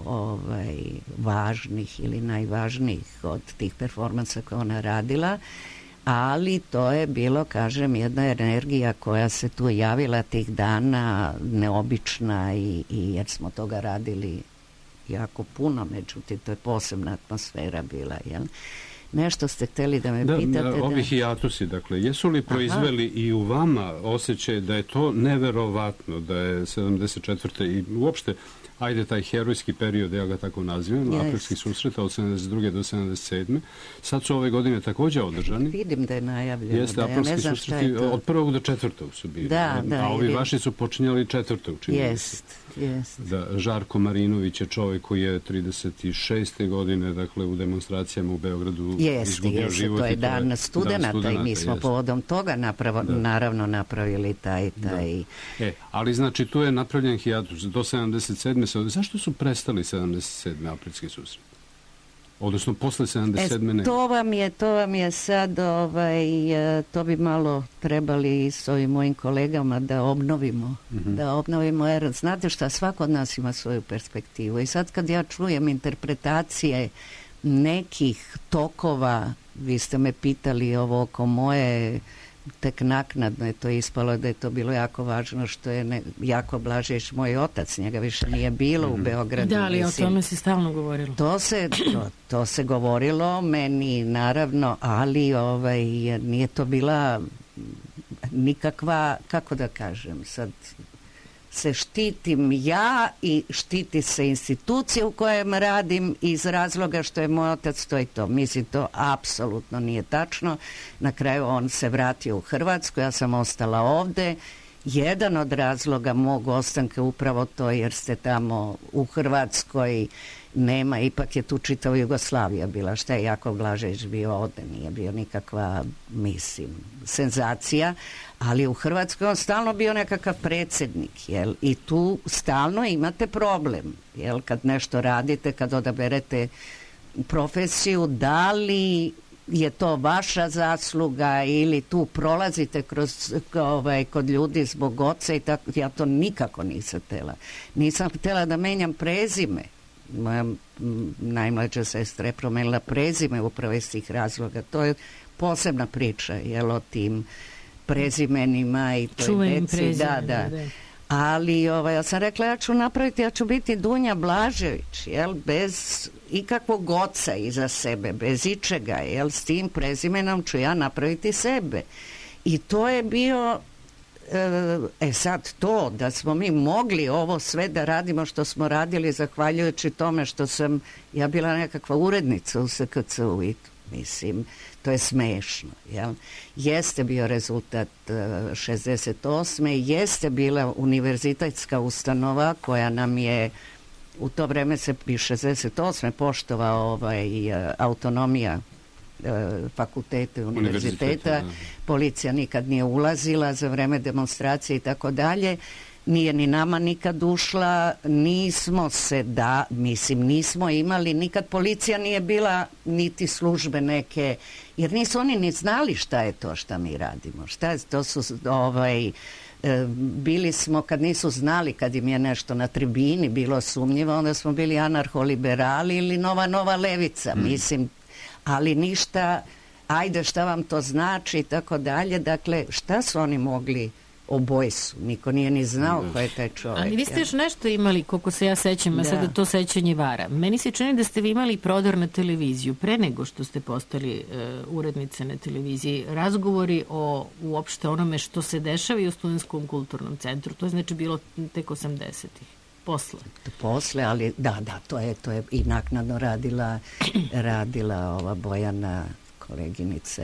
važnih ili najvažnijih od tih performansa koje ona radila, ali to je bilo, kažem, jedna energija koja se tu javila tih dana, neobična i jer smo toga radili jako puno, međutim to je posebna atmosfera bila, jel? Nešto ste htjeli da me pitate?
Ovi hijatusi, dakle, jesu li proizveli i u vama osjećaj da je to neverovatno, da je 74. i uopšte, ajde taj herojski period, ja ga tako nazivam, aprilskih susreta od 72. do 77. Sad su ove godine također održani.
Vidim da je najavljeno.
Jeste, aprilski susreti od 1. do 4. su bili. A ovi vaši su počinjali 4.
Jest.
Da, Žarko Marinović je čovjek koji je 36. godine, dakle, u demonstracijama u Beogradu izgubio život.
To je dan studenata i mi smo povodom toga naravno napravili taj...
Ali znači tu je napravljen hijatus do 77. Zašto su prestali 77. aprilski susret? Odnosno posle 77. ne?
To vam je sad, to bi malo trebali s ovim mojim kolegama da obnovimo. Da obnovimo, jer znate šta, svako od nas ima svoju perspektivu. I sad kad ja čujem interpretacije nekih tokova, vi ste me pitali ovo oko moje, tek naknadno je to ispalo da je to bilo jako važno, što je Jako Blažić, moj otac, njega više nije bilo u Beogradu.
Da, ali o tome se stalno govorilo.
To se govorilo, meni naravno, ali nije to bila nikakva, kako da kažem, sad se štitim ja i štiti se institucija u kojem radim iz razloga što je moj otac to i to. Mislim, to apsolutno nije tačno. Na kraju on se vratio u Hrvatsku, ja sam ostala ovde. Jedan od razloga mog ostanka upravo to jer ste tamo u Hrvatskoj nema, ipak je tu čitava Jugoslavija bila, šta je Jako Blažić bio ovde, nije bio nikakva, mislim, senzacija, ali u Hrvatskoj on stalno bio nekakav predsjednik, jel? I tu stalno imate problem, jel? Kad nešto radite, kad odaberete profesiju, da li je to vaša zasluga ili tu prolazite kod ljudi zbog oca i tako, ja to nikako nisam htjela. Nisam htjela da menjam prezime. Moja najmlađa sestra je promenila prezime upravo iz tih razloga. To je posebna priča, jel, o tim prezimenima i toj deci. Da. Ali ja sam rekla, ja ću biti Dunja Blažević, jel, bez ikakvog oca iza sebe, bez ičega, jel, s tim prezimenom ću ja napraviti sebe. I to je bio, sad to, da smo mi mogli ovo sve da radimo što smo radili, zahvaljujući tome što sam, ja bila nekakva urednica u SKC-u i mislim, to je smešno, jel? Jeste bio rezultat 68. Jeste bila univerzitetska ustanova koja nam je u to vreme se i 68. poštovao autonomija fakulteta i univerziteta. Policija nikad nije ulazila za vreme demonstracije i tako dalje. Nije ni nama nikad ušla, nismo imali, nikad policija nije bila, niti službe neke, jer nisu oni ni znali šta je to šta mi radimo. Bili smo, kad nisu znali, kad im je nešto na tribini bilo sumnjivo, onda smo bili anarholiberali ili nova levica, mislim, ali ništa, ajde šta vam to znači i tako dalje. Dakle, šta su oni mogli Obojsu. Niko nije ni znao ko je taj čovjek.
Ali vi ste još nešto imali, koliko se ja sećam, a sada to sećanje vara. Meni se čini da ste vi imali prodor na televiziju pre nego što ste postali urednice na televiziji. Razgovori o uopšte onome što se dešava i u Studentskom kulturnom centru. To je znači bilo tek 80-ih. Posle,
ali da, to je i naknadno radila ova Bojana koleginica,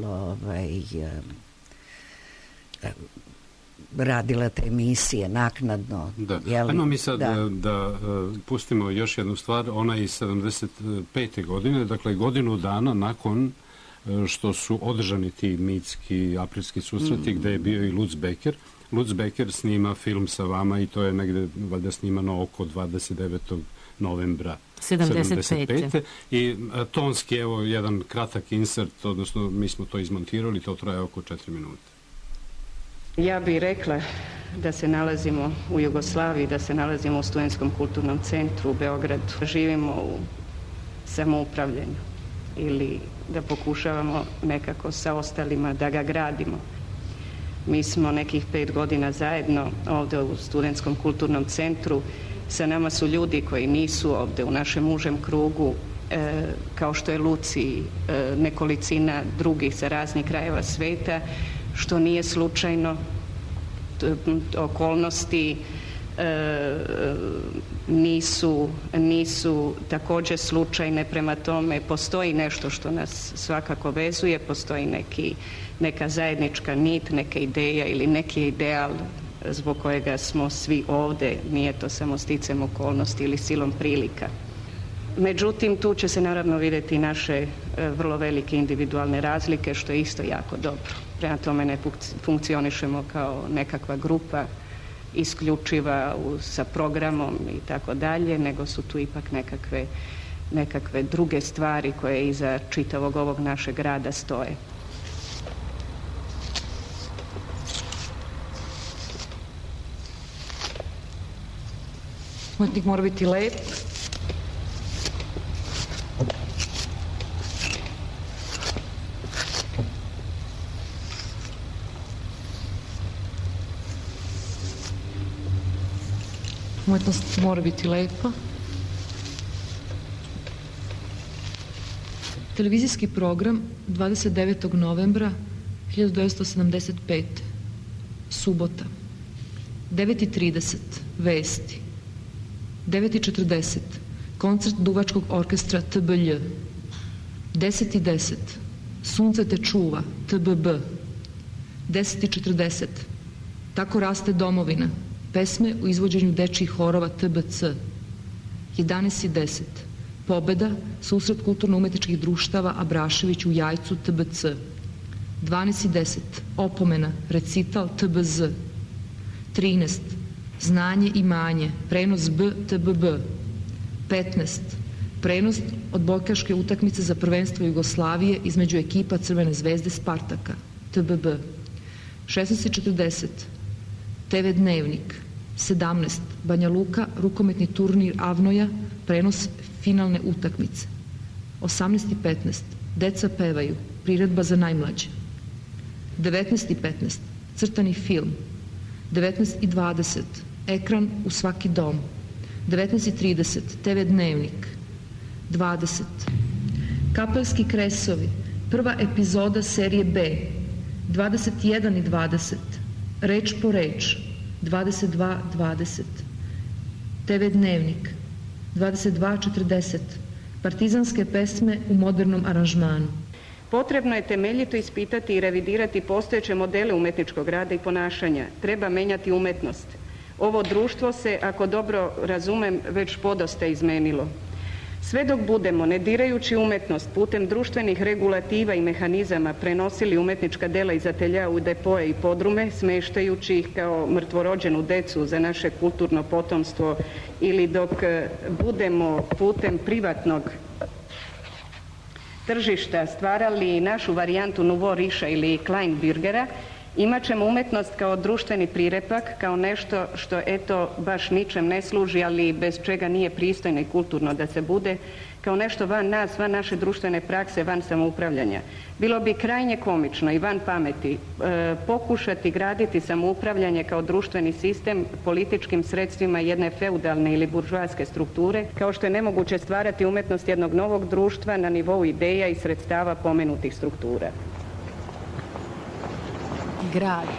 radila te emisije naknadno.
Da. Ajmo mi sad da pustimo još jednu stvar. Ona je iz 75. godine, dakle godinu dana nakon što su održani ti mitski aprilski susreti gde je bio i Lutz Becker. Lutz Becker snima film sa vama i to je negde valjda snimano oko 29. novembra 75. I tonski, evo, jedan kratak insert, odnosno mi smo to izmontirali, to traje oko 4 minute.
Ja bih rekla da se nalazimo u Jugoslaviji, da se nalazimo u Studentskom kulturnom centru u Beogradu. Živimo u samoupravljanju ili da pokušavamo nekako sa ostalima da ga gradimo. Mi smo nekih 5 godina zajedno ovde u Studentskom kulturnom centru. Sa nama su ljudi koji nisu ovde u našem užem krugu, kao što je Luci, nekolicina drugih sa raznih krajeva sveta, što nije slučajno. Okolnosti nisu takođe slučajne, prema tome postoji nešto što nas svakako vezuje, postoji neka zajednička nit, neka ideja ili neki ideal zbog kojega smo svi ovde, nije to samo sticajem okolnosti ili silom prilika. Međutim, tu će se naravno vidjeti naše vrlo velike individualne razlike, što je isto jako dobro. Prema tome ne funkcionišemo kao nekakva grupa isključiva sa programom i tako dalje, nego su tu ipak nekakve druge stvari koje iza čitavog ovog našeg rada stoje.
Umetnik mora biti lep. Umetnost mora biti lepa. Televizijski program 29. novembra 1975. Subota. 9:30. Vesti. 9:40. Koncert Duvačkog orkestra TBLJ. 10:10. Sunce te čuva, TBB. 10:40. Tako raste domovina. Pesme u izvođenju dečjih horova TBC. 11:10. Pobeda, susret kulturno-umetničkih društava Abrašević u Jajcu TBC. 12:10. Opomena, recital TBZ. 13. Znanje i manje, prenos B TBB. 15. Prenos odbojkaške utakmice za prvenstvo Jugoslavije između ekipa Crvene zvezde Spartaka, TBB. 16:40. TV Dnevnik. 17. Banja Luka, rukometni turnir Avnoja, prenos finalne utakmice. 18:15. Deca pevaju, priredba za najmlađe. 19:15. Crtani film. 19:20. Ekran u svaki dom. 19:30. TV Dnevnik. 20. Kapelski kresovi. Prva epizoda serije B. 21:20. Reč po reč. 22:20. TV Dnevnik. 22:40. Partizanske pesme u modernom aranžmanu.
Potrebno je temeljito ispitati i revidirati postojeće modele umetničkog rada i ponašanja. Treba menjati umetnost. Ovo društvo se, ako dobro razumem, već podosta izmenilo. Sve dok budemo, ne dirajući umetnost, putem društvenih regulativa i mehanizama prenosili umetnička dela iz atelja u depoje i podrume, smeštajući ih kao mrtvorođenu decu za naše kulturno potomstvo, ili dok budemo putem privatnog tržišta stvarali našu varijantu Nouveau Richa ili Kleinbürgera, Imat ćemo umetnost kao društveni prirepak, kao nešto što eto baš ničem ne služi, ali bez čega nije pristojno i kulturno da se bude, kao nešto van nas, van naše društvene prakse, van samoupravljanja. Bilo bi krajnje komično i van pameti pokušati graditi samoupravljanje kao društveni sistem političkim sredstvima jedne feudalne ili buržoaske strukture, kao što je nemoguće stvarati umetnost jednog novog društva na nivou ideja i sredstava pomenutih struktura.
Grad.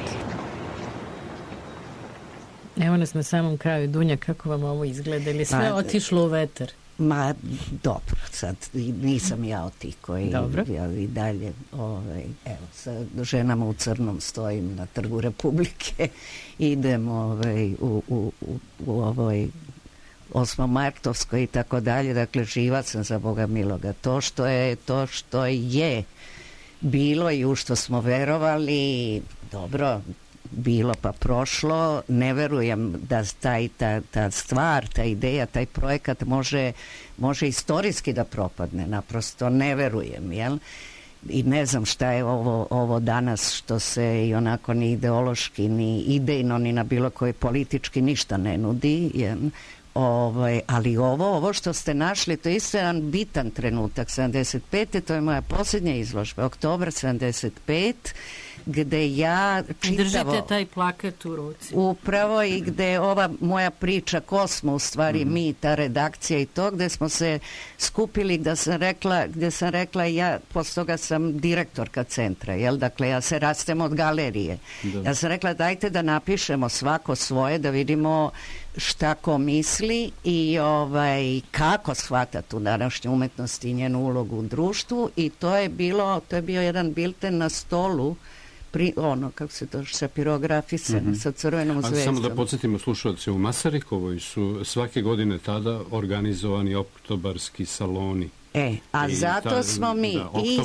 Evo nas na samom kraju. Dunja, kako vam ovo izgleda? Ili sve otišlo u vetar?
Ma, dobro, sad nisam ja od tih koji ja i dalje evo, sa ženama u crnom stojim na Trgu Republike, idem u ovoj Osmomartovskoj i tako dalje, dakle živa sam za Boga miloga. To što je bilo i u što smo verovali, dobro, bilo pa prošlo, ne verujem da ta stvar, ta ideja, taj projekat može istorijski da propadne, naprosto ne verujem, jel? I ne znam šta je ovo danas što se i onako ni ideološki, ni idejno, ni na bilo koji politički ništa ne nudi, jel? Ali ovo što ste našli, to je isto jedan bitan trenutak. 75. to je moja posljednja izložba, oktobar 75, gde ja čitavo...
Držite taj plakat u ruci.
Upravo, i gde ova moja priča, ko smo u stvari mi, ta redakcija i to, gde smo se skupili, gde sam rekla ja, posle toga sam direktorka centra, jel? Dakle, ja se rastem od galerije. Ja sam rekla, dajte da napišemo svako svoje, da vidimo šta ko misli i kako shvata tu današnju umetnost i njenu ulogu u društvu, i to je bio jedan bilten na stolu, kako se to sa pirografisano, sa crvenom zvezdom.
Samo da podsjetimo slušalce, u Masarikovoj su svake godine tada organizovani oktobarski saloni.
A zato smo mi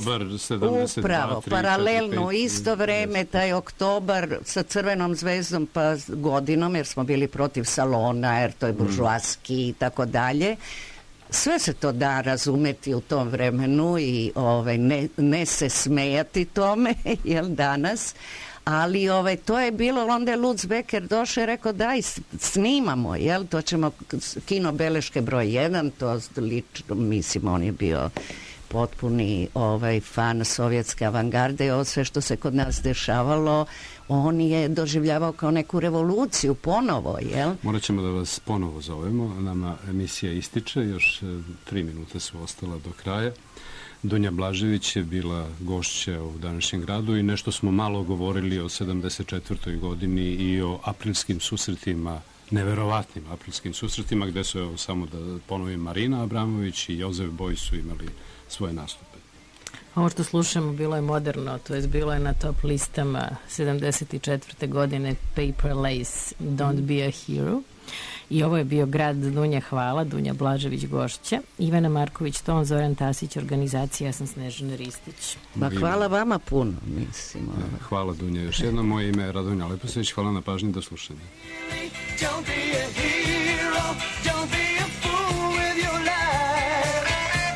upravo paralelno u isto vreme taj oktobar sa crvenom zvezdom pa godinom, jer smo bili protiv salona, jer to je buržoaski i tako dalje. Sve se to da razumeti u tom vremenu i ne se smejati tome, jel, danas, ali to je bilo, onda je Lutz Becker došao i rekao daj snimamo, jel, to ćemo, kino beleške broj 1, to lično, mislim, on je bio potpuni fan sovjetske avangarde i ovo sve što se kod nas dešavalo, on je doživljavao kao neku revoluciju ponovo, jel?
Morat ćemo da vas ponovo zovemo, nama emisija ističe, još 3 minuta su ostala do kraja. Dunja Blažević je bila gošća u današnjem gradu i nešto smo malo govorili o 74. godini i o aprilskim susretima, neverovatnim aprilskim susretima, gde su, evo, samo da ponovim, Marina Abramović i Jozef Boj su imali svoje nastupe.
Ovo što slušamo bilo je moderno, to je bilo je na top listama 74. godine, Paper Lace, Don't Be a Hero. I ovo je bio grad. Dunja, hvala. Dunja Blažević, gošća. Ivana Marković, ton, Zoran Tasić, organizacija, ja sam Snežana Ristić.
Hvala vama puno, mislim.
Hvala, Dunja. Još jedno, moje ime je Radonja Leposević. Hvala na pažnji, do slušanja. Don't be a hero, don't be a fool with your life.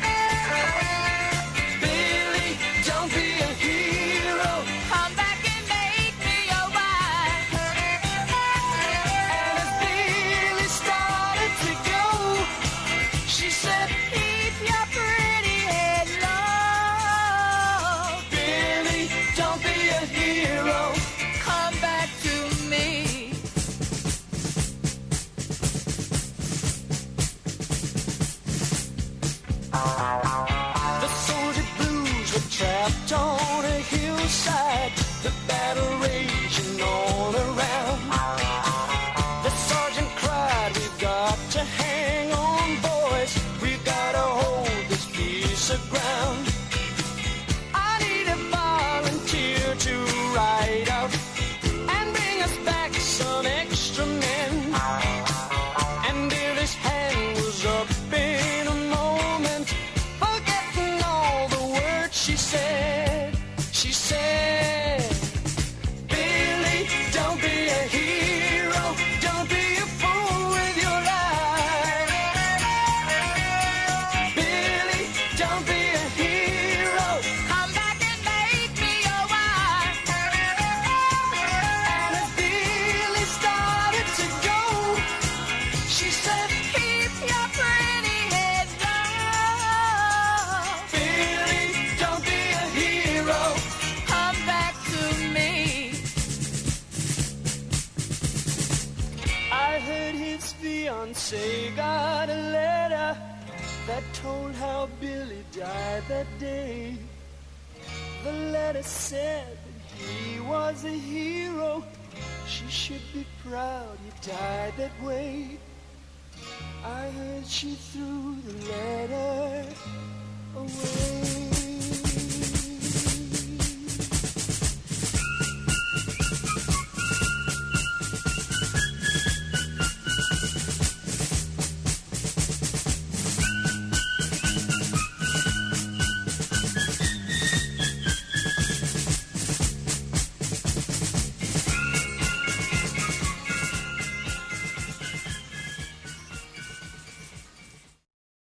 Billy, don't be a hero, come back and make me your wife. And as Billy started to go, she said, keep your pretty head low. Billy, don't be a hero, come back to me. The soldier blues were trapped on a hillside, the battle raging all around. The sergeant cried, we've got to hang on, boys, we've got to hold this piece of ground. I need a volunteer to ride out and bring us back some extra men. And Billy's hand was up in a moment, forgetting all the words she said, Billy,
say got a letter that told how Billy died that day. The letter said that he was a hero. She should be proud he died that way. I heard she threw the letter away.